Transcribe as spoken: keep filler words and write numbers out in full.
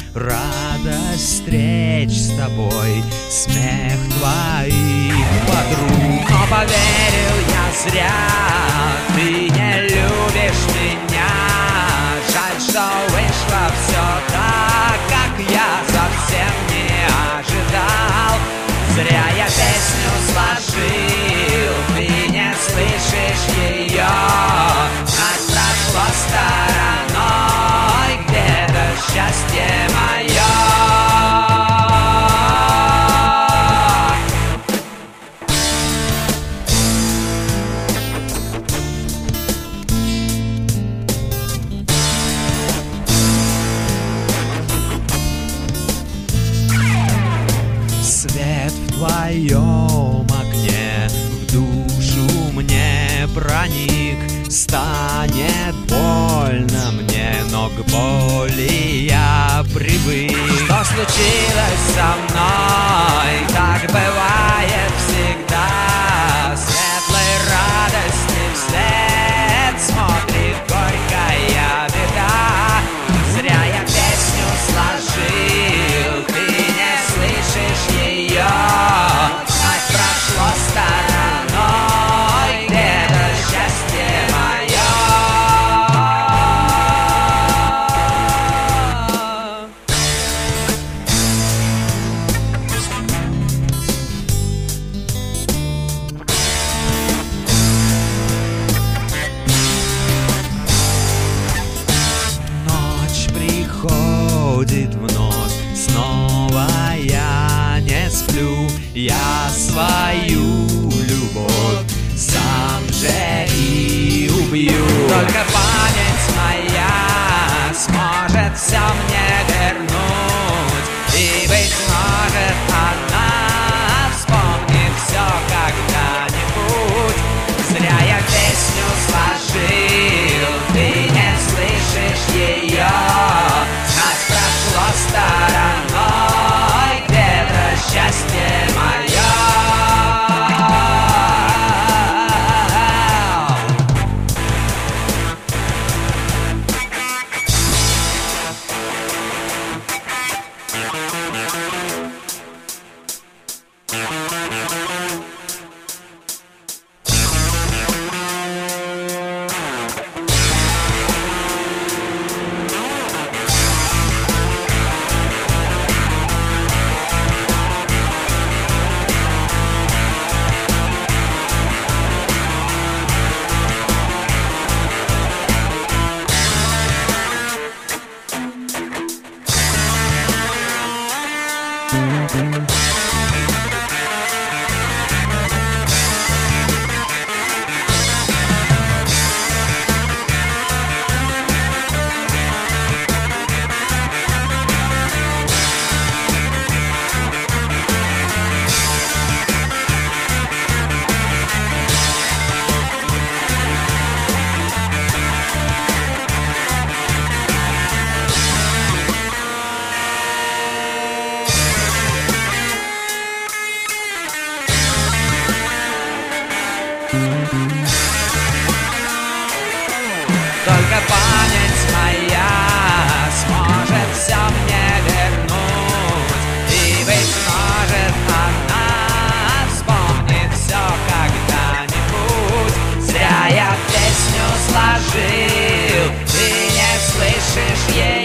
радость встреч с тобой, смех твоих подруг. Но поверил я зря, ты не любишь меня. Жаль, что вышло все так, как я совсем не ожидал. Зря я песню сложил, ты не слышишь ее. Нас прошло стороной, где-то счастье мое. Свет в твоем окне в душу мне проник. Станет больно мне, но к боли я привык. Что случилось со мной? Так бывает всегда. Светлой радости вслед смотрит горькая беда. Зря я песню сложил, ты не слышишь ее. Знать прошло стороной, где-то счастье мое. Ночь приходит вновь, снова я не сплю. Я свою любовь сам же и убью. Только память моя сможет все мне вернуть. И, быть может, она вспомнит все когда-нибудь. Зря я песню сложил, ты не слышишь ее. Нас прошло стороной, где-то счастье мое. Только память моя сможет все мне вернуть. И, быть может, она вспомнит все когда-нибудь. Зря я песню сложил, ты не слышишь ее.